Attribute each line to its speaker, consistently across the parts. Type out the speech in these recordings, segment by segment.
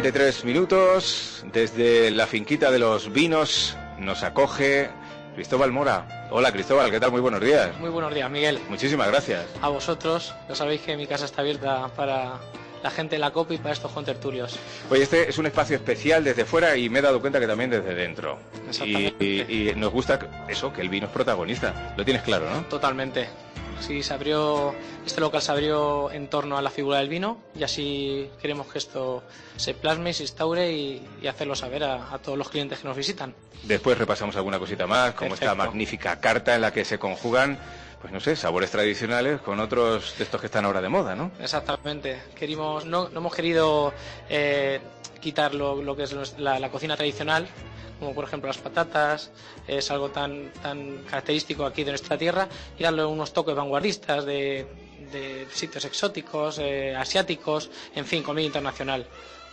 Speaker 1: 9:43 minutos. Desde la finquita de los vinos nos acoge Cristóbal Mora. Hola Cristóbal, ¿qué tal? Muy buenos días.
Speaker 2: Muy buenos días, Miguel.
Speaker 1: Muchísimas gracias.
Speaker 2: A vosotros, ya sabéis que mi casa está abierta para la gente de la COPE y para estos contertulios.
Speaker 1: Oye, este es un espacio especial desde fuera y me he dado cuenta que también desde dentro. Y nos gusta eso, que el vino es protagonista. Lo tienes claro, ¿no?
Speaker 2: Totalmente. Sí, este local se abrió en torno a la figura del vino y así queremos que esto se plasme, se instaure y hacerlo saber a todos los clientes que nos visitan.
Speaker 1: Después repasamos alguna cosita más, como esta magnífica carta en la que se conjugan, pues no sé, sabores tradicionales con otros de estos que están ahora de moda, ¿no?
Speaker 2: Exactamente. No hemos querido quitar lo que es la cocina tradicional, como por ejemplo las patatas, es algo tan característico aquí de nuestra tierra, y darle unos toques vanguardistas de sitios exóticos, asiáticos, en fin, comida internacional.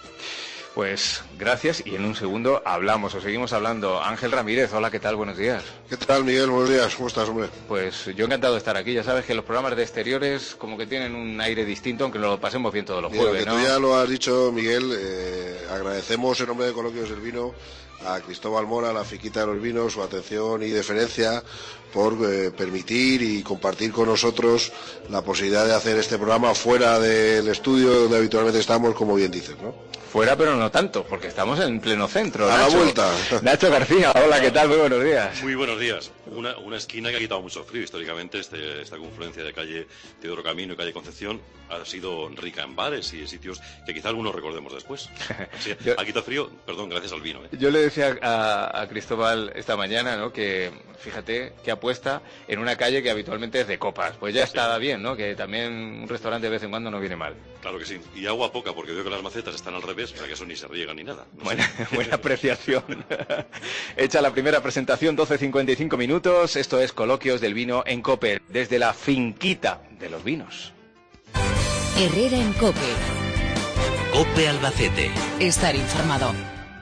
Speaker 1: Pues gracias, y en un segundo hablamos o seguimos hablando. Ángel Ramírez, hola, ¿qué tal? Buenos días.
Speaker 3: ¿Qué tal, Miguel? Buenos días, ¿cómo estás, hombre?
Speaker 1: Pues yo encantado de estar aquí. Ya sabes que los programas de exteriores como que tienen un aire distinto, aunque nos lo pasemos bien todos los jueves,
Speaker 3: ¿no? Tú ya lo has dicho, Miguel, agradecemos en nombre de Coloquios del Vino a Cristóbal Mora, la finquita de los vinos, su atención y deferencia por permitir y compartir con nosotros la posibilidad de hacer este programa fuera del estudio donde habitualmente estamos, como bien dices, ¿no?
Speaker 1: Fuera, pero no tanto, porque estamos en pleno centro.
Speaker 3: A
Speaker 1: Nacho,
Speaker 3: la vuelta.
Speaker 1: Nacho García, hola, ¿qué tal? Muy buenos días.
Speaker 4: Muy buenos días. Una esquina que ha quitado mucho frío. Históricamente, esta confluencia de calle Teodoro Camino y calle Concepción ha sido rica en bares y en sitios que quizá algunos recordemos después. Así, ha quitado frío, perdón, gracias al vino.
Speaker 1: Yo le decía a Cristóbal esta mañana, ¿no?, que fíjate que apuesta en una calle que habitualmente es de copas. Pues ya está bien, ¿no?, que también un restaurante de vez en cuando no viene mal.
Speaker 4: Claro que sí. Y agua poca, porque veo que las macetas están al revés, o sea que eso ni se riega ni nada. No
Speaker 1: buena apreciación. Hecha la primera presentación, 12:55 minutos. Esto es Coloquios del Vino en COPE, desde la finquita de los vinos.
Speaker 5: Herrera en COPE.
Speaker 6: COPE Albacete.
Speaker 5: Estar informado.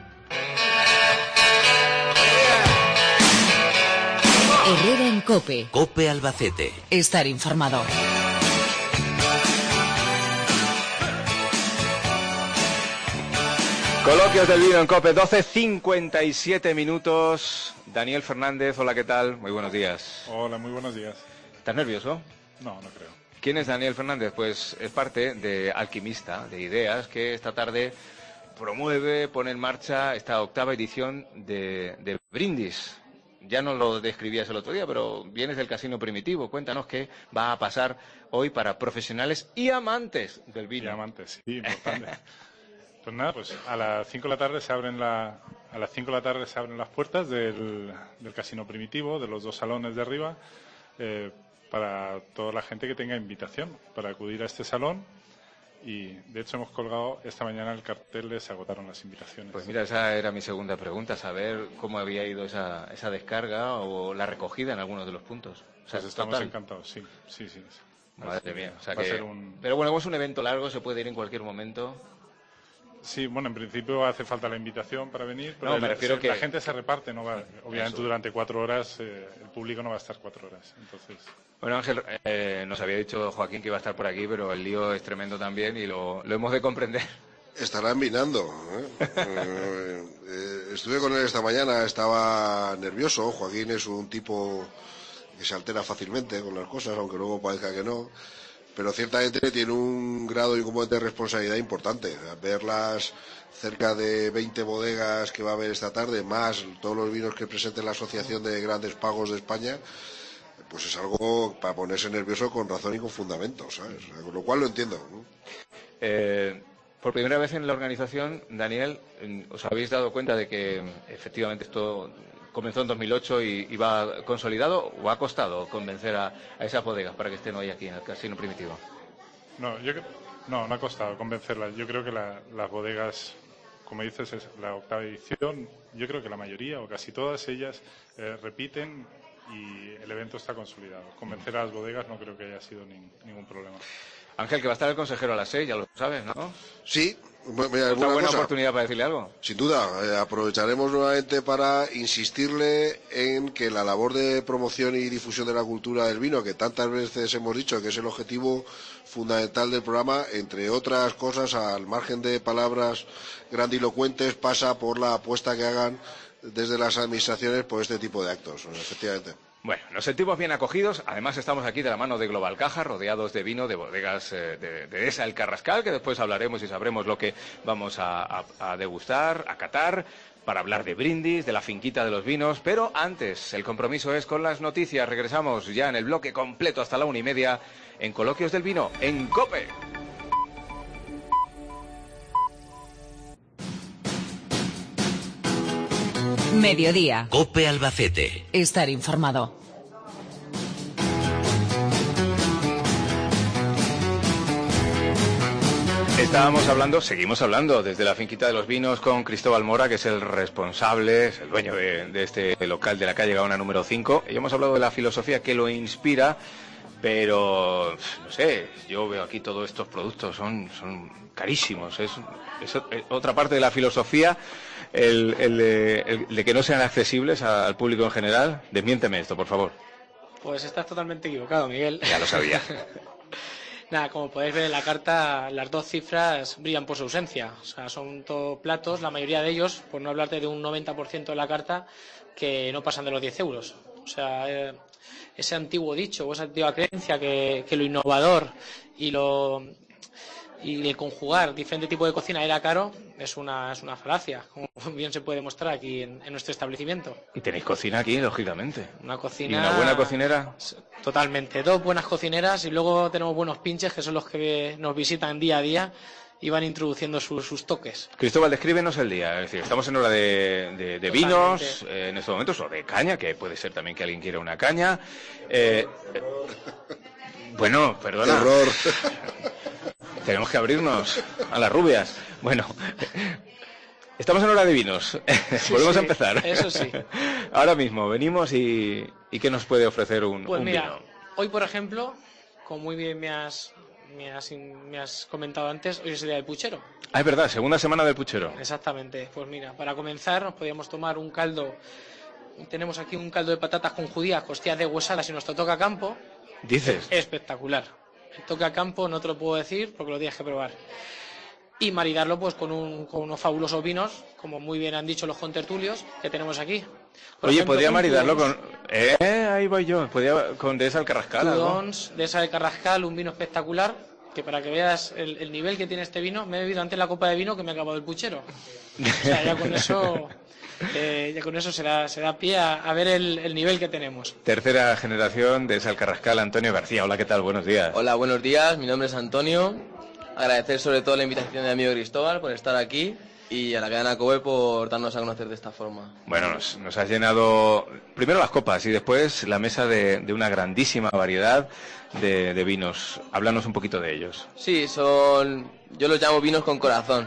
Speaker 5: Herrera en COPE.
Speaker 6: COPE Albacete.
Speaker 5: Estar informado.
Speaker 1: Coloquios del Vino en COPE, 12:57 minutos. Daniel Fernández, hola, ¿qué tal? Muy buenos días.
Speaker 7: Hola, muy buenos días.
Speaker 1: ¿Estás nervioso?
Speaker 7: No, no creo.
Speaker 1: ¿Quién es Daniel Fernández? Pues es parte de Alquimista de Ideas, que esta tarde pone en marcha esta octava edición de Brindis. Ya nos lo describías el otro día, pero vienes del Casino Primitivo. Cuéntanos qué va a pasar hoy para profesionales y amantes del vino.
Speaker 7: Y amantes, sí, importante. Pues nada, pues a las 5 de la tarde se abren las puertas del Casino Primitivo, de los dos salones de arriba, para toda la gente que tenga invitación para acudir a este salón. Y de hecho hemos colgado esta mañana el cartel de se agotaron las invitaciones.
Speaker 1: Pues mira, esa era mi segunda pregunta, saber cómo había ido esa descarga o la recogida en algunos de los puntos. O sea,
Speaker 7: pues estamos encantados, sí.
Speaker 1: Madre mía, o sea
Speaker 7: va
Speaker 1: que...
Speaker 7: a ser un...
Speaker 1: Pero bueno, como es un evento largo, se puede ir en cualquier momento.
Speaker 7: Sí, bueno, en principio hace falta la invitación para venir, pero
Speaker 1: no, me refiero que
Speaker 7: la gente se reparte, no va, obviamente eso. Durante 4 horas, el público no va a estar 4 horas, entonces...
Speaker 1: Bueno, Ángel, nos había dicho Joaquín que iba a estar por aquí, pero el lío es tremendo también y lo hemos de comprender.
Speaker 3: Estarán vinando, estuve con él esta mañana, estaba nervioso. Joaquín es un tipo que se altera fácilmente con las cosas, aunque luego parezca que no. Pero ciertamente tiene un grado y un componente de responsabilidad importante. Ver las cerca de 20 bodegas que va a haber esta tarde, más todos los vinos que presente la Asociación de Grandes Pagos de España, pues es algo para ponerse nervioso con razón y con fundamento, ¿sabes? Con lo cual lo entiendo, ¿no?
Speaker 1: Por primera vez en la organización, Daniel, ¿os habéis dado cuenta de que efectivamente esto comenzó en 2008 y va consolidado, o ha costado convencer a esas bodegas para que estén hoy aquí en el Casino Primitivo?
Speaker 7: No ha costado convencerlas. Yo creo que las bodegas, como dices, es la octava edición. Yo creo que la mayoría o casi todas ellas repiten y el evento está consolidado. Convencer a las bodegas no creo que haya sido ningún problema.
Speaker 1: Ángel, que va a estar el consejero a las 6, ya lo sabes, ¿no?
Speaker 3: Sí, Mira,
Speaker 1: ¿Otra buena
Speaker 3: cosa,
Speaker 1: oportunidad para decirle algo?
Speaker 3: sin duda, aprovecharemos nuevamente para insistirle en que la labor de promoción y difusión de la cultura del vino, que tantas veces hemos dicho que es el objetivo fundamental del programa, entre otras cosas, al margen de palabras grandilocuentes, pasa por la apuesta que hagan desde las administraciones por este tipo de actos, efectivamente.
Speaker 1: Bueno, nos sentimos bien acogidos. Además, estamos aquí de la mano de Global Caja, rodeados de vino de bodegas de esa El Carrascal, que después hablaremos y sabremos lo que vamos a degustar, a catar, para hablar de brindis, de la finquita de los vinos. Pero antes, el compromiso es con las noticias. Regresamos ya en el bloque completo hasta la 1:30 en Coloquios del Vino, en COPE.
Speaker 5: Mediodía.
Speaker 6: COPE Albacete.
Speaker 5: Estar informado.
Speaker 1: Seguimos hablando desde la finquita de los vinos con Cristóbal Mora, que es el responsable, es el dueño de este local de la calle Gaona número 5. Y hemos hablado de la filosofía que lo inspira, pero no sé, yo veo aquí todos estos productos, son carísimos. Es otra parte de la filosofía, el de que no sean accesibles al público en general. Desmiénteme esto, por favor.
Speaker 2: Pues estás totalmente equivocado, Miguel.
Speaker 1: Ya lo sabía.
Speaker 2: Nada, como podéis ver en la carta, las dos cifras brillan por su ausencia. O sea, son todos platos, la mayoría de ellos, por no hablarte de un 90% de la carta, que no pasan de los 10 euros. O sea, ese antiguo dicho o esa antigua creencia que lo innovador y el conjugar diferentes tipos de cocina era caro, es una falacia, como bien se puede demostrar aquí en nuestro establecimiento.
Speaker 1: Y tenéis cocina aquí, lógicamente.
Speaker 2: Una cocina...
Speaker 1: ¿Y una buena cocinera?
Speaker 2: Totalmente, dos buenas cocineras y luego tenemos buenos pinches que son los que nos visitan día a día y van introduciendo sus toques.
Speaker 1: Cristóbal, descríbenos el día. Es decir, estamos en hora de vinos, en estos momentos, o de caña, que puede ser también que alguien quiera una caña. Bueno, perdona.
Speaker 3: Error.
Speaker 1: Tenemos que abrirnos a las rubias. Bueno, estamos en hora de vinos.
Speaker 2: Sí,
Speaker 1: Volvemos
Speaker 2: sí,
Speaker 1: a empezar.
Speaker 2: Eso sí.
Speaker 1: Ahora mismo venimos y ¿qué nos puede ofrecer un
Speaker 2: mira,
Speaker 1: vino?
Speaker 2: Hoy, por ejemplo, como muy bien me has comentado antes, hoy es el día del puchero.
Speaker 1: Ah, es verdad, segunda semana del puchero.
Speaker 2: Exactamente. Pues mira, para comenzar nos podríamos tomar un caldo. Tenemos aquí un caldo de patatas con judías, costillas de huesadas y nuestro toque a campo.
Speaker 1: ¿Dices?
Speaker 2: Espectacular. El toque a campo no te lo puedo decir porque lo tienes que probar. Y maridarlo pues con unos fabulosos vinos, como muy bien han dicho los contertulios que tenemos aquí. Por
Speaker 1: Oye,
Speaker 2: ejemplo,
Speaker 1: podría maridarlo
Speaker 2: Tudons,
Speaker 1: con... ahí voy yo. Podría con de esa El Carrascal.
Speaker 2: Tudons, de esa de Carrascal, un vino espectacular, que para que veas el nivel que tiene este vino, me he bebido antes la copa de vino que me ha acabado el puchero. O sea, ya con eso... se da pie a ver el nivel que tenemos.
Speaker 1: Tercera generación de Sal Carrascal, Antonio García. Hola, ¿qué tal? Buenos días.
Speaker 8: Hola, buenos días. Mi nombre es Antonio. Agradecer sobre todo la invitación de mi amigo Cristóbal por estar aquí y a la cadena COPE por darnos a conocer de esta forma.
Speaker 1: Bueno, nos has llenado primero las copas y después la mesa de una grandísima variedad de vinos. Háblanos un poquito de ellos.
Speaker 8: Sí, yo los llamo vinos con corazón.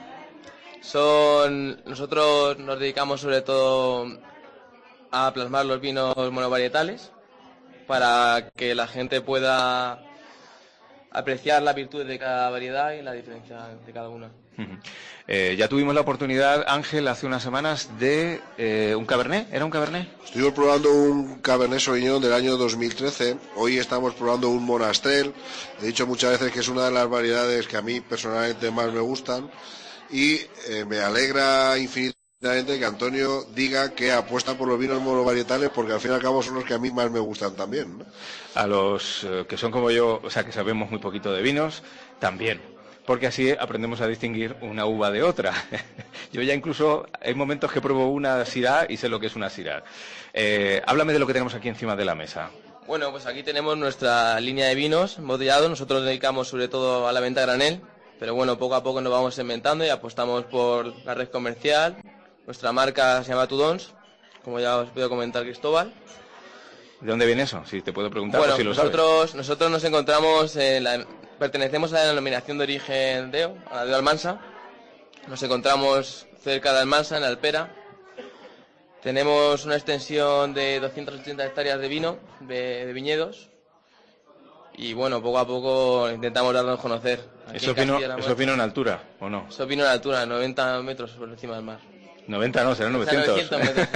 Speaker 8: Nosotros nos dedicamos sobre todo a plasmar los vinos monovarietales para que la gente pueda apreciar las virtudes de cada variedad y la diferencia de cada una.
Speaker 1: Ya tuvimos la oportunidad, Ángel, hace unas semanas de un Cabernet. ¿Era un Cabernet?
Speaker 3: Estuvimos probando un Cabernet Sauvignon del año 2013. Hoy estamos probando un Monastrell. He dicho muchas veces que es una de las variedades que a mí personalmente más me gustan. Y me alegra infinitamente que Antonio diga que apuesta por los vinos monovarietales, porque al fin y al cabo son los que a mí más me gustan también, ¿no?
Speaker 1: A los que son como yo, o sea, que sabemos muy poquito de vinos, también. Porque así aprendemos a distinguir una uva de otra. Yo ya incluso hay momentos que pruebo una Syrah y sé lo que es una Syrah. Háblame de lo que tenemos aquí encima de la mesa.
Speaker 8: Bueno, pues aquí tenemos nuestra línea de vinos embotellados. Nosotros nos dedicamos sobre todo a la venta a granel. Pero bueno, poco a poco nos vamos inventando y apostamos por la red comercial. Nuestra marca se llama Tudons, como ya os puedo comentar Cristóbal.
Speaker 1: ¿De dónde viene eso? Si te puedo preguntar,
Speaker 8: bueno,
Speaker 1: si lo sabes.
Speaker 8: Nosotros nos encontramos, pertenecemos a la denominación de origen DEO, a la DEO Almansa. Nos encontramos cerca de Almansa, en Alpera. Tenemos una extensión de 280 hectáreas de vino, de viñedos. Y bueno, poco a poco intentamos darnos a conocer
Speaker 1: ¿Eso vino en altura o no?
Speaker 8: Eso vino en altura, 90 metros por encima del mar.
Speaker 1: 90 no, serán 900.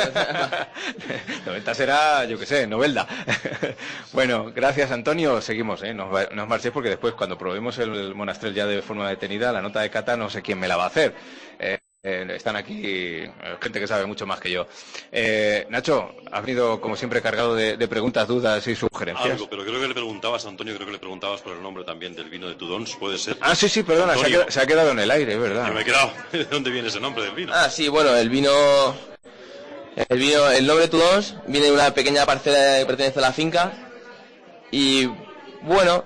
Speaker 1: 90 será, yo qué sé, Novelda. Bueno, gracias Antonio, seguimos, no os marchéis porque después cuando probemos el Monastrell ya de forma detenida, la nota de cata no sé quién me la va a hacer. Están aquí gente que sabe mucho más que yo. Nacho, has venido como siempre cargado de preguntas, dudas y sugerencias.
Speaker 4: Algo, pero creo que le preguntabas, Antonio, por el nombre también del vino de Tudons, ¿puede ser?
Speaker 1: Ah, sí, perdona, se ha quedado en el aire, ¿verdad?
Speaker 4: Yo me he quedado. ¿De dónde viene ese nombre del vino?
Speaker 8: Ah, sí, bueno, el nombre Tudons viene de una pequeña parcela que pertenece a la finca y, bueno,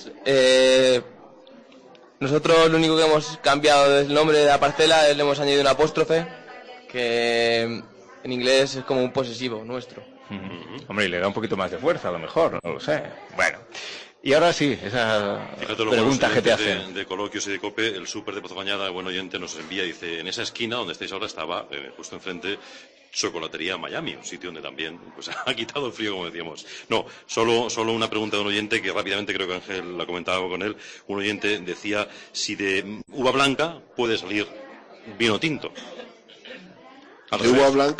Speaker 8: nosotros lo único que hemos cambiado del nombre de la parcela es le hemos añadido un apóstrofe, que en inglés es como un posesivo nuestro.
Speaker 1: Hombre, y le da un poquito más de fuerza, a lo mejor, no lo sé. Bueno, y ahora sí, esa pregunta que te hacen.
Speaker 4: De coloquios y de COPE, el súper de Pozo Cañada, buen oyente, nos envía, dice, en esa esquina donde estáis ahora estaba, justo enfrente, Chocolatería Miami, un sitio donde también pues ha quitado el frío, como decíamos. No, solo una pregunta de un oyente que rápidamente creo que Ángel la comentaba con él. Un oyente decía si de uva blanca puede salir vino tinto.
Speaker 3: De uva blanca,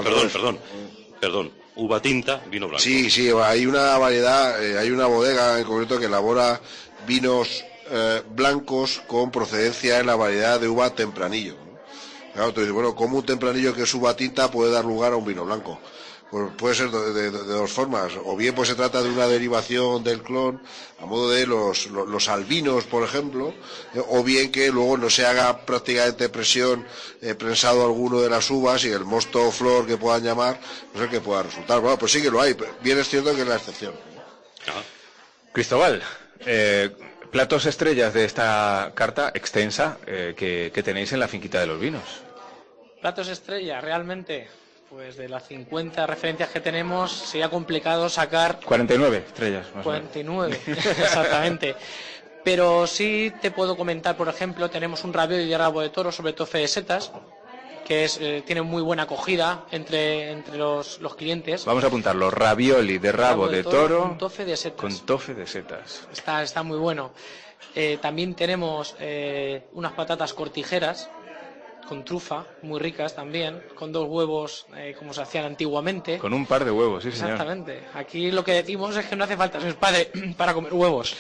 Speaker 4: perdón. Uva tinta, vino blanco.
Speaker 3: Sí, hay una variedad, hay una bodega en concreto que elabora vinos blancos con procedencia en la variedad de uva tempranillo. Claro, entonces, bueno, como un tempranillo que es uva tinta puede dar lugar a un vino blanco. Pues puede ser de dos formas, o bien pues se trata de una derivación del clon a modo de los albinos, por ejemplo, o bien que luego no se haga prácticamente prensado alguno de las uvas y el mosto o flor que puedan llamar, no sé qué pueda resultar. Bueno, pues sí que lo hay, bien es cierto que es la excepción.
Speaker 1: Cristóbal, platos estrellas de esta carta extensa que tenéis en la finquita de los vinos.
Speaker 2: Platos estrellas, realmente, pues de las 50 referencias que tenemos, sería complicado sacar...
Speaker 1: 49 estrellas, más
Speaker 2: 49, exactamente. Pero sí te puedo comentar, por ejemplo, tenemos un ravioli de rabo de toro sobre tofe de setas, que tiene muy buena acogida entre los clientes.
Speaker 1: Vamos a apuntarlo, ravioli de rabo de toro
Speaker 2: con tofe de setas.
Speaker 1: Con tofe de setas.
Speaker 2: Está muy bueno. También tenemos unas patatas cortijeras con trufa, muy ricas también, con 2 huevos como se hacían antiguamente.
Speaker 1: Con un par de huevos, sí señor.
Speaker 2: Exactamente. Aquí lo que decimos es que no hace falta ser padre para comer huevos.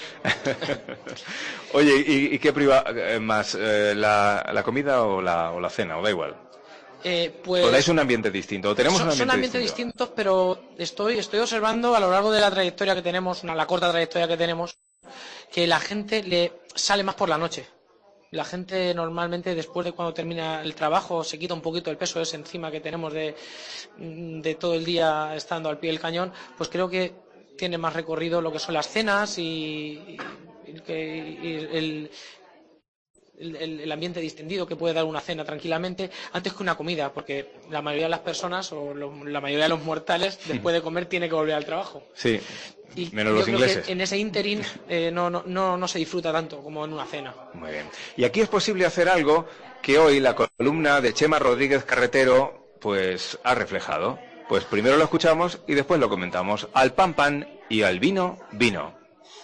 Speaker 1: Oye, ¿y qué priva más? ¿La comida o la cena? ¿O da igual?
Speaker 2: Pues,
Speaker 1: ¿O dais un ambiente distinto? ¿O tenemos
Speaker 2: son ambientes distintos, pero estoy observando a lo largo de la trayectoria que tenemos, la corta trayectoria que tenemos, que la gente le sale más por la noche. La gente normalmente después de cuando termina el trabajo se quita un poquito el peso ese encima que tenemos de todo el día estando al pie del cañón, pues creo que tiene más recorrido lo que son las cenas y el ambiente distendido que puede dar una cena tranquilamente antes que una comida, porque la mayoría de las personas o la mayoría de los mortales después de comer tiene que volver al trabajo.
Speaker 1: Sí.
Speaker 2: Y
Speaker 1: menos los ingleses.
Speaker 2: Creo que en ese interín no se disfruta tanto como en una cena.
Speaker 1: Muy bien. Y aquí es posible hacer algo que hoy la columna de Chema Rodríguez Carretero pues ha reflejado. Pues primero lo escuchamos y después lo comentamos. Al pan pan y al vino vino.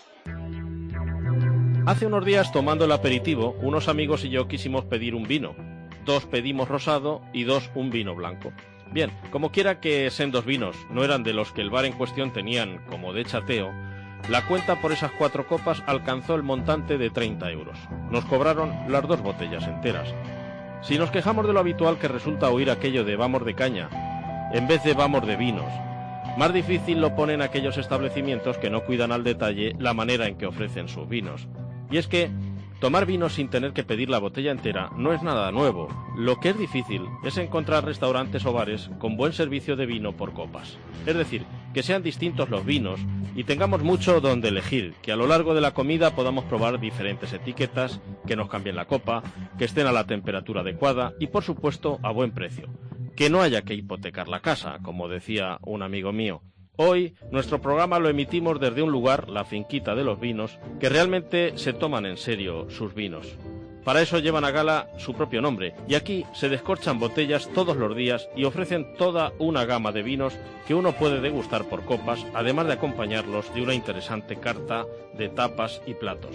Speaker 9: Hace unos días, tomando el aperitivo, unos amigos y yo quisimos pedir un vino. 2 pedimos rosado y 2 un vino blanco. Bien, como quiera que sean 2 vinos, no eran de los que el bar en cuestión tenían como de chateo, la cuenta por esas 4 copas alcanzó el montante de 30 euros. Nos cobraron las 2 botellas enteras. Si nos quejamos de lo habitual que resulta oír aquello de vamos de caña, en vez de vamos de vinos, más difícil lo ponen aquellos establecimientos que no cuidan al detalle la manera en que ofrecen sus vinos. Y es que tomar vino sin tener que pedir la botella entera no es nada nuevo. Lo que es difícil es encontrar restaurantes o bares con buen servicio de vino por copas. Es decir, que sean distintos los vinos y tengamos mucho donde elegir, que a lo largo de la comida podamos probar diferentes etiquetas, que nos cambien la copa, que estén a la temperatura adecuada y, por supuesto, a buen precio. Que no haya que hipotecar la casa, como decía un amigo mío. Hoy, nuestro programa lo emitimos desde un lugar, la Finquita de los Vinos, que realmente se toman en serio sus vinos. Para eso llevan a gala su propio nombre, y aquí se descorchan botellas todos los días y ofrecen toda una gama de vinos que uno puede degustar por copas, además de acompañarlos de una interesante carta de tapas y platos.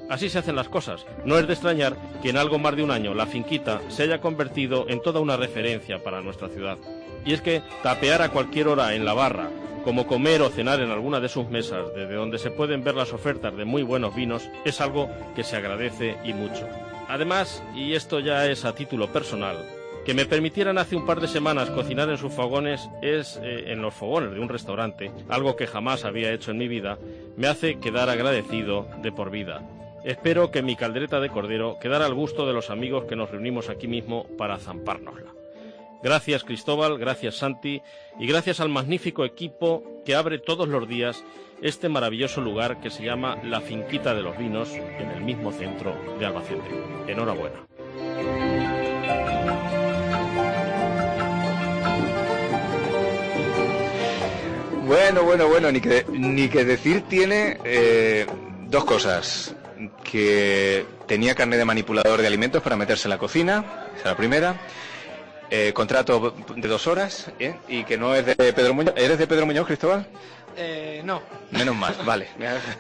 Speaker 9: Así se hacen las cosas. No es de extrañar que en algo más de un año la finquita se haya convertido en toda una referencia para nuestra ciudad. Y es que tapear a cualquier hora en la barra, como comer o cenar en alguna de sus mesas, desde donde se pueden ver las ofertas de muy buenos vinos, es algo que se agradece y mucho. Además, y esto ya es a título personal, que me permitieran hace un par de semanas cocinar en sus fogones en los fogones de un restaurante, algo que jamás había hecho en mi vida, me hace quedar agradecido de por vida. Espero que mi caldereta de cordero quedara al gusto de los amigos que nos reunimos aquí mismo para zampárnosla. Gracias Cristóbal, gracias Santi y gracias al magnífico equipo que abre todos los días este maravilloso lugar que se llama La Finquita de los Vinos en el mismo centro de Albacete. Enhorabuena.
Speaker 1: Bueno, ni que decir tiene dos cosas. Que tenía carnet de manipulador de alimentos para meterse en la cocina, esa es la primera. Contrato de 2 horas, y que no es de Pedro Muñoz. ¿Eres de Pedro Muñoz, Cristóbal?
Speaker 2: No.
Speaker 1: Menos mal, vale.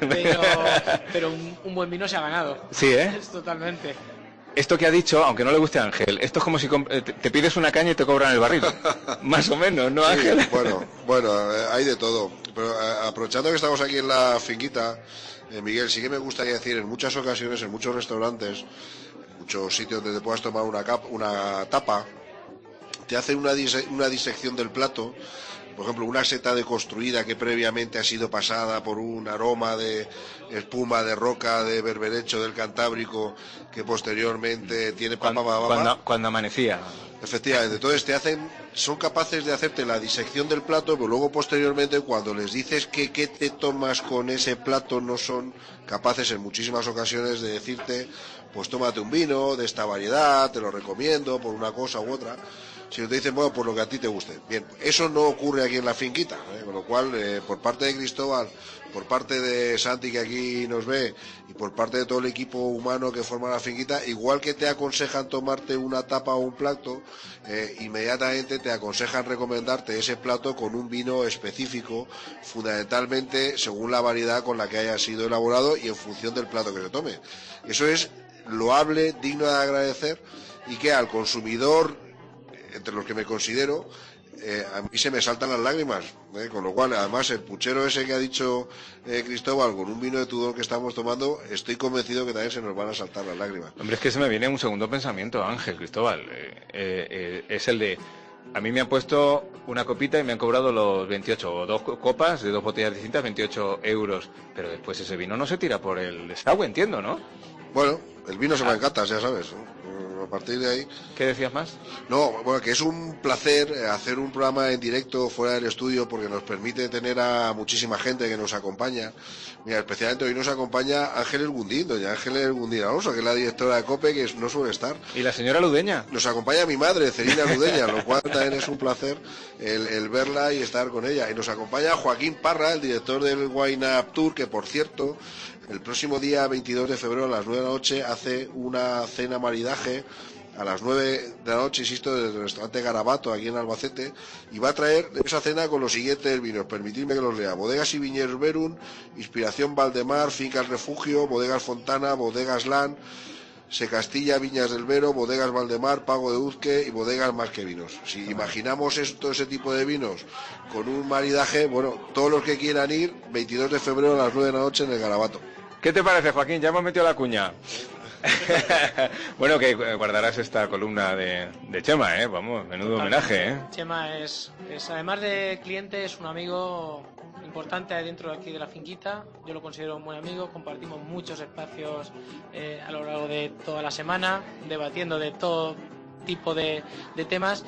Speaker 2: Pero un buen vino se ha ganado.
Speaker 1: Sí,
Speaker 2: Totalmente.
Speaker 1: Esto que ha dicho, aunque no le guste a Ángel, esto es como si te pides una caña y te cobran el barril. Más o menos, ¿no, Ángel?
Speaker 3: Sí, bueno, hay de todo. Pero aprovechando que estamos aquí en la finquita, Miguel, sí que me gustaría decir, en muchas ocasiones, en muchos restaurantes, en muchos sitios donde te puedas tomar una tapa, te hacen una disección del plato. Por ejemplo, una seta deconstruida que previamente ha sido pasada por un aroma de espuma de roca de berberecho del Cantábrico que posteriormente tiene
Speaker 1: cuando amanecía.
Speaker 3: Efectivamente, entonces son capaces de hacerte la disección del plato, pero luego posteriormente cuando les dices que qué te tomas con ese plato no son capaces en muchísimas ocasiones de decirte, pues tómate un vino de esta variedad, te lo recomiendo por una cosa u otra. Si te dicen, bueno, por lo que a ti te guste. Bien, eso no ocurre aquí en la finquita, con lo cual, por parte de Cristóbal, por parte de Santi, que aquí nos ve, y por parte de todo el equipo humano que forma la finquita, igual que te aconsejan tomarte una tapa o un plato, inmediatamente te aconsejan recomendarte ese plato con un vino específico, fundamentalmente según la variedad con la que haya sido elaborado y en función del plato que se tome. Eso es loable, digno de agradecer, y que al consumidor, entre los que me considero, a mí se me saltan las lágrimas, con lo cual, además, el puchero ese que ha dicho Cristóbal, con un vino de Tudor que estamos tomando, estoy convencido que también se nos van a saltar las lágrimas.
Speaker 1: Hombre, es que se me viene un segundo pensamiento, Ángel, Cristóbal, es el de, a mí me han puesto una copita y me han cobrado los 28, o 2 copas de 2 botellas distintas, 28 euros, pero después ese vino no se tira por el desagüe, entiendo, ¿no?
Speaker 3: Bueno, el vino se me encanta, ya sabes, ¿no? A partir de ahí...
Speaker 1: ¿Qué decías más?
Speaker 3: No, bueno, que es un placer hacer un programa en directo fuera del estudio porque nos permite tener a muchísima gente que nos acompaña. Mira, especialmente hoy nos acompaña Ángeles Gundín, doña Ángeles Gundín Alonso, que es la directora de COPE, que no suele estar.
Speaker 1: ¿Y la señora Ludeña?
Speaker 3: Nos acompaña mi madre, Celina Ludeña, lo cual también es un placer el verla y estar con ella. Y nos acompaña Joaquín Parra, el director del Wine Up Tour, que por cierto, el próximo día 22 de febrero a las 9 de la noche hace una cena maridaje a las 9 de la noche, insisto, desde el restaurante Garabato, aquí en Albacete, y va a traer esa cena con los siguientes vinos. Permitidme que los lea: Bodegas y Viñedos Verum, Inspiración Valdemar, Fincas Refugio, Bodegas Fontana, Bodegas Lan, Se Castilla, Viñas del Vero, Bodegas Valdemar, Pago de Uzque y Bodegas Más que Vinos. Si imaginamos todo ese tipo de vinos con un maridaje, bueno, todos los que quieran ir, 22 de febrero a las 9 de la noche en el Garabato.
Speaker 1: ¿Qué te parece, Joaquín? Ya hemos metido la cuña. Bueno, que guardarás esta columna de Chema, vamos, menudo homenaje,
Speaker 2: Chema es además de cliente, es un amigo importante dentro de aquí de la finquita. Yo lo considero un buen amigo, compartimos muchos espacios a lo largo de toda la semana, debatiendo de todo tipo de temas,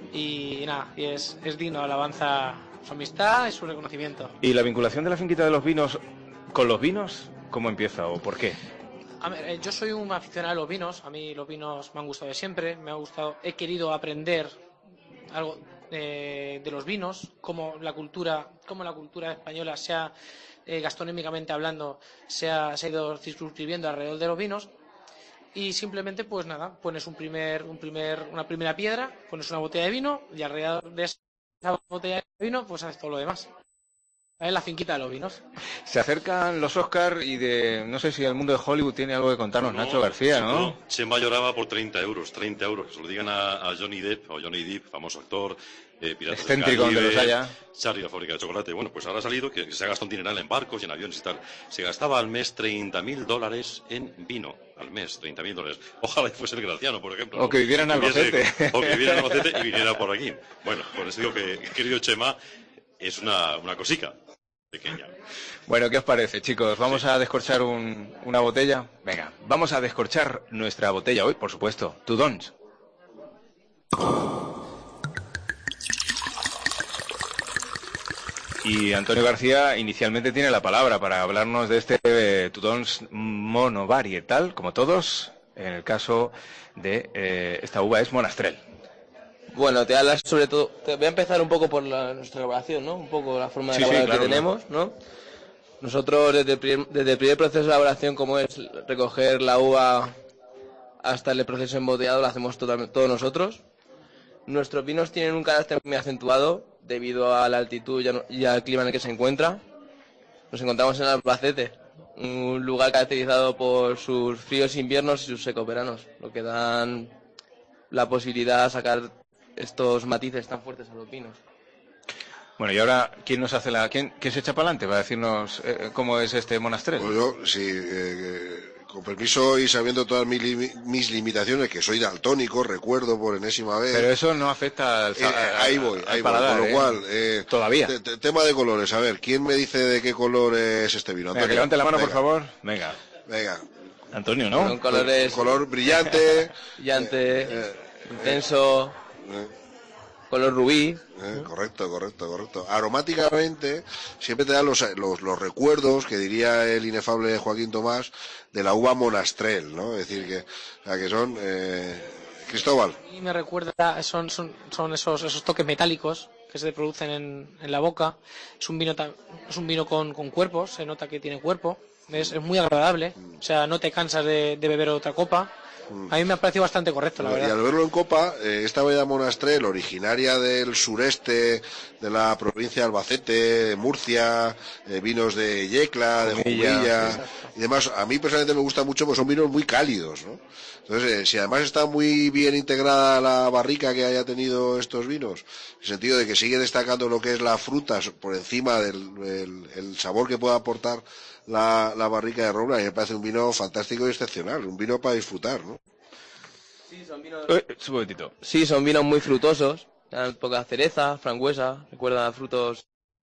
Speaker 2: y nada, y es digno de alabanza su amistad y su reconocimiento.
Speaker 1: ¿Y la vinculación de la finquita de los vinos con los vinos, cómo empieza o por qué?
Speaker 2: A ver, yo soy un aficionado a los vinos. A mí los vinos me han gustado de siempre. He querido aprender algo de los vinos, cómo la cultura española gastronómicamente hablando se ha ido circunscribiendo alrededor de los vinos. Y simplemente, pues nada, pones una primera piedra, pones una botella de vino y alrededor de esa botella de vino, pues haces todo lo demás. Es la finquita de los vinos.
Speaker 1: Se acercan los Oscar y no sé si el mundo de Hollywood tiene algo que contarnos, Nacho García, ¿no?
Speaker 4: Chema lloraba por 30 euros, que se lo digan a Johnny Depp, famoso actor, Piratas
Speaker 1: excéntrico
Speaker 4: del Caribe,
Speaker 1: donde los haya.
Speaker 4: Charlie la fábrica de chocolate. Bueno, pues ahora ha salido que se ha gastado un dineral en barcos y en aviones y tal. Se gastaba al mes $30.000 en vino. Al mes, $30.000. Ojalá fuese el Graciano, por ejemplo.
Speaker 1: O que viviera en Albacete.
Speaker 4: O que viviera en Albacete y viniera por aquí. Bueno, por eso digo que, querido Chema, es una cosica pequeña.
Speaker 1: Bueno, ¿qué os parece, chicos? ¿Vamos a descorchar una botella? Venga, vamos a descorchar nuestra botella hoy, por supuesto. Tudons. Y Antonio García inicialmente tiene la palabra para hablarnos de este Tudons monovarietal, como todos. En el caso de esta uva es Monastrell.
Speaker 8: Bueno, te hablas sobre todo... Te voy a empezar un poco por nuestra elaboración, ¿no? Un poco la forma de elaborar claro, que tenemos, ¿no? Nosotros, desde el primer proceso de elaboración, como es recoger la uva hasta el proceso embotellado, lo hacemos todos nosotros. Nuestros vinos tienen un carácter muy acentuado debido a la altitud y al clima en el que se encuentra. Nos encontramos en Albacete, un lugar caracterizado por sus fríos inviernos y sus secos veranos, lo que dan la posibilidad de sacar estos matices tan fuertes a los vinos.
Speaker 1: Bueno, y ahora, ¿quién nos hace quién se echa para adelante para decirnos cómo es este Monastrell?
Speaker 3: Pues yo, sí, con permiso y sabiendo todas mis limitaciones, que soy daltónico, recuerdo por enésima vez.
Speaker 1: Pero eso no afecta al
Speaker 3: ahí voy,
Speaker 1: paladar,
Speaker 3: con lo cual...
Speaker 1: todavía.
Speaker 3: Tema de colores, a ver, ¿quién me dice de qué color es este vino?
Speaker 1: Venga, que levante la mano, por favor. Venga. Antonio, ¿no?
Speaker 8: Son colores...
Speaker 3: Color brillante.
Speaker 8: Intenso... color rubí.
Speaker 3: Correcto. Aromáticamente siempre te dan los recuerdos, que diría el inefable Joaquín Tomás, de la uva Monastrell, ¿no? Es decir, que son... Cristóbal.
Speaker 2: A mí me recuerda, son esos toques metálicos que se producen en la boca. Es un vino con cuerpo, se nota que tiene cuerpo. Es muy agradable, o sea, no te cansas de beber otra copa. A mí me ha parecido bastante correcto, la verdad.
Speaker 3: Y al verlo en copa, esta variedad Monastrell, originaria del sureste de la provincia de Albacete, de Murcia, vinos de Yecla, de Jumilla y demás, a mí personalmente me gusta mucho, pues son vinos muy cálidos, ¿no? Entonces, si además está muy bien integrada la barrica que haya tenido estos vinos, en el sentido de que sigue destacando lo que es la fruta por encima del sabor que pueda aportar la barrica de roble, a mí me parece un vino fantástico y excepcional, un vino para disfrutar, ¿no?
Speaker 8: Sí, son vinos...
Speaker 1: Un momentito.
Speaker 8: Sí, son vinos muy frutosos, dan poca cereza, frangüesa, recuerda a frutos...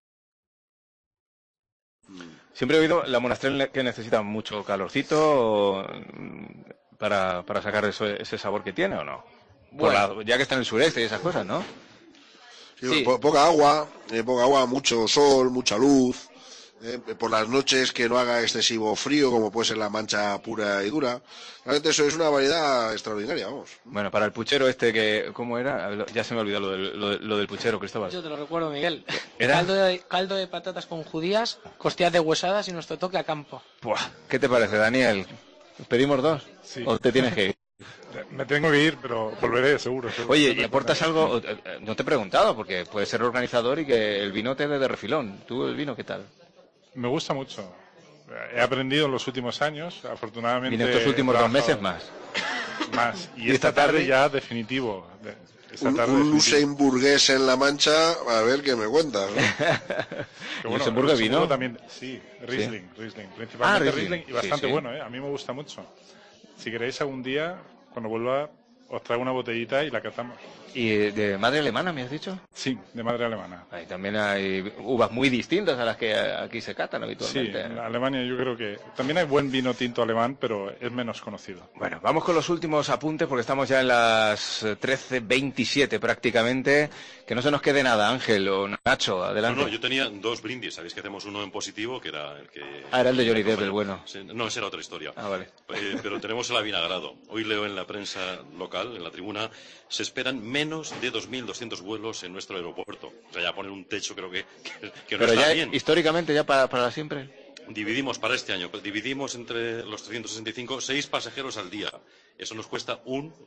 Speaker 1: Siempre he oído la Monastrell que necesita mucho calorcito para sacar ese sabor que tiene, ¿o no?
Speaker 8: Bueno.
Speaker 1: Ya que está en el sureste y esas cosas, ¿no?
Speaker 3: Sí. Poca agua, mucho sol, mucha luz. Por las noches que no haga excesivo frío, como puede ser la Mancha pura y dura. Realmente eso es una variedad extraordinaria, vamos.
Speaker 1: Bueno, para el puchero ¿cómo era? Ya se me olvidó lo del puchero, Cristóbal.
Speaker 2: Yo te lo recuerdo, Miguel.
Speaker 1: ¿Era?
Speaker 2: Caldo de patatas con judías, costillas de huesadas y nuestro toque a campo.
Speaker 1: Buah, ¿qué te parece, Daniel? ¿Pedimos dos?
Speaker 7: Sí.
Speaker 1: ¿O te tienes que ir?
Speaker 7: Me tengo que ir, pero volveré, seguro.
Speaker 1: Oye, ¿y aportas algo? No te he preguntado, porque puedes ser organizador y que el vino te dé de refilón. ¿Tú el vino qué tal?
Speaker 7: Me gusta mucho. He aprendido en los últimos años, afortunadamente...
Speaker 1: Y en estos últimos 2 meses más.
Speaker 7: Más. Y esta tarde ya definitivo.
Speaker 3: Un luxemburgués en La Mancha, a ver qué me cuentas, ¿no?
Speaker 7: Bueno,
Speaker 1: ¿Luxemburgo vino?
Speaker 7: También, sí, Riesling. Principalmente Riesling y bastante
Speaker 1: sí.
Speaker 7: bueno, ¿eh? A mí me gusta mucho. Si queréis algún día, cuando vuelva, os traigo una botellita y la catamos.
Speaker 1: ¿Y de madre alemana, me has dicho?
Speaker 7: Sí, de madre alemana.
Speaker 1: Ahí también hay uvas muy distintas a las que aquí se catan habitualmente.
Speaker 7: Sí, en Alemania yo creo que también hay buen vino tinto alemán, pero es menos conocido.
Speaker 1: Bueno, vamos con los últimos apuntes porque estamos ya en las 13:27 prácticamente. Que no se nos quede nada, Ángel o Nacho, adelante.
Speaker 4: No, yo tenía 2 brindis. Sabéis que hacemos uno en positivo, que era el que...
Speaker 1: Era el de Johnny Depp, el bueno.
Speaker 4: No, esa era otra historia.
Speaker 1: Vale.
Speaker 4: Pero tenemos el avinagrado. Hoy leo en la prensa local, en la tribuna, se esperan menos de 2.200 vuelos en nuestro aeropuerto. O sea, ya poner un techo creo que no
Speaker 1: pero
Speaker 4: está
Speaker 1: ya,
Speaker 4: bien.
Speaker 1: Históricamente, ya para siempre.
Speaker 4: Dividimos para este año, dividimos entre los 365 6 pasajeros al día. Eso nos cuesta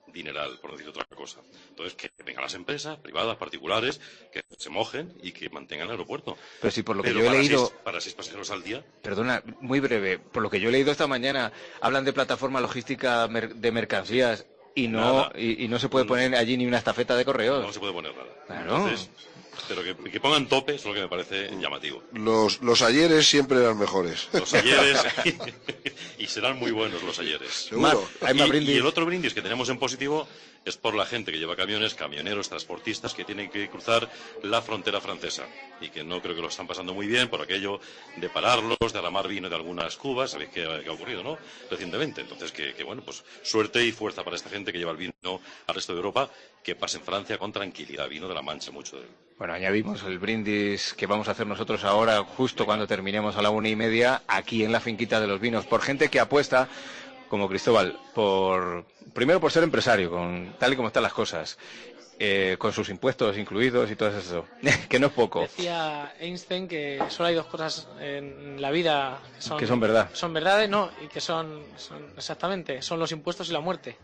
Speaker 4: dineral, por no decir otra cosa. Entonces, que vengan las empresas privadas, particulares, que se mojen y que mantengan el aeropuerto.
Speaker 1: Pero sí, por lo que yo he leído...
Speaker 4: Para 6 pasajeros al día.
Speaker 1: Perdona, muy breve. Por lo que yo he leído esta mañana, hablan de plataforma logística de mercancías y no se puede poner allí ni una estafeta de correos.
Speaker 4: No se puede poner nada.
Speaker 1: Claro.
Speaker 4: Entonces, pero que pongan tope es lo que me parece llamativo.
Speaker 3: Los ayeres siempre eran mejores.
Speaker 4: Los ayeres, y serán muy buenos los ayeres.
Speaker 3: Seguro.
Speaker 4: Y el otro brindis que tenemos en positivo es por la gente que lleva camiones, camioneros, transportistas que tienen que cruzar la frontera francesa y que no creo que lo están pasando muy bien por aquello de pararlos, de derramar vino de algunas cubas, sabéis que ha ocurrido, ¿no? Recientemente. Entonces, que bueno, pues suerte y fuerza para esta gente que lleva el vino al resto de Europa, que pase en Francia con tranquilidad, vino de la Mancha, mucho de él.
Speaker 1: Bueno, añadimos el brindis que vamos a hacer nosotros ahora, justo cuando terminemos a la 1:30, aquí en la finquita de los vinos, por gente que apuesta, como Cristóbal, primero por ser empresario, tal y como están las cosas, con sus impuestos incluidos y todo eso, que no es poco.
Speaker 2: Decía Einstein que solo hay 2 cosas en la vida
Speaker 1: que son verdad.
Speaker 2: Son verdades, no, y que son exactamente, son los impuestos y la muerte.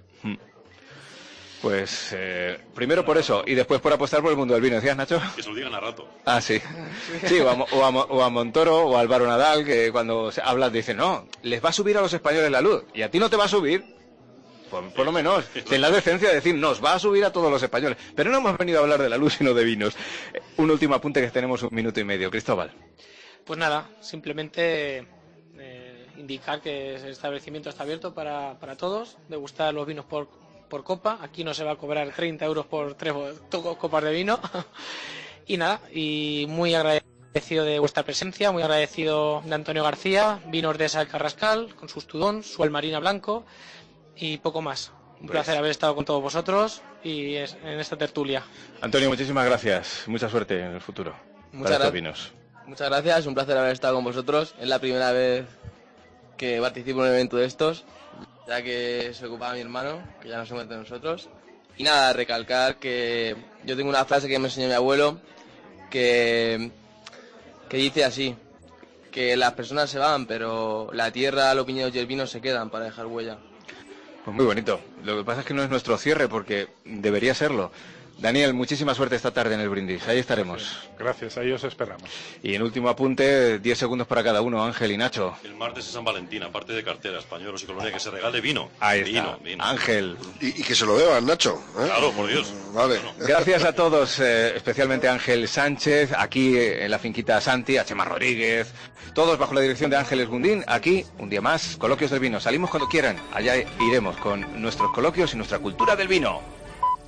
Speaker 1: Pues primero por eso y después por apostar por el mundo del vino. ¿Decías, Nacho?
Speaker 4: Que se lo digan a rato.
Speaker 1: Ah, sí. Sí, o a Montoro o a Álvaro Nadal, que cuando hablan dicen, no, les va a subir a los españoles la luz. Y a ti no te va a subir. Pues por lo menos, ten la decencia de decir, nos va a subir a todos los españoles. Pero no hemos venido a hablar de la luz, sino de vinos. Un último apunte, que tenemos 1 minuto y medio. Cristóbal.
Speaker 2: Pues nada, simplemente indicar que el establecimiento está abierto para todos, degustar los vinos por copa. Aquí no se va a cobrar 30 euros por 3 copas de vino. Y nada, y muy agradecido de vuestra presencia, muy agradecido de Antonio García, Vinos de Sal Carrascal, con sus Tudón, su Almarina Blanco y poco más. Un placer haber estado con todos vosotros y en esta tertulia.
Speaker 1: Antonio, muchísimas gracias. Mucha suerte en el futuro.
Speaker 8: Muchas gracias, un placer haber estado con vosotros. Es la primera vez que participo en un evento de estos, ya que se ocupaba mi hermano, que ya no se encuentra entre nosotros. Y nada, recalcar que yo tengo una frase que me enseñó mi abuelo, que dice así, que las personas se van, pero la tierra, los viñedos y el vino se quedan para dejar huella.
Speaker 1: Pues muy bonito. Lo que pasa es que no es nuestro cierre, porque debería serlo. Daniel, muchísima suerte esta tarde en el brindis. Ahí estaremos.
Speaker 7: Gracias, ahí os esperamos.
Speaker 1: Y en último apunte, 10 segundos para cada uno, Ángel y Nacho.
Speaker 4: El martes es San Valentín, aparte de carteras, pañuelos y colonia, que se regale vino.
Speaker 1: Ahí está,
Speaker 4: vino.
Speaker 1: Ángel.
Speaker 3: Y que se lo beban, Nacho.
Speaker 4: Claro, por Dios.
Speaker 3: Vale.
Speaker 4: Bueno.
Speaker 1: Gracias a todos, especialmente a Ángel Sánchez, aquí en la finquita Santi, a Chema Rodríguez, todos bajo la dirección de Ángeles Gundín. Aquí, un día más, Coloquios del Vino. Salimos cuando quieran, allá iremos con nuestros coloquios y nuestra cultura del vino.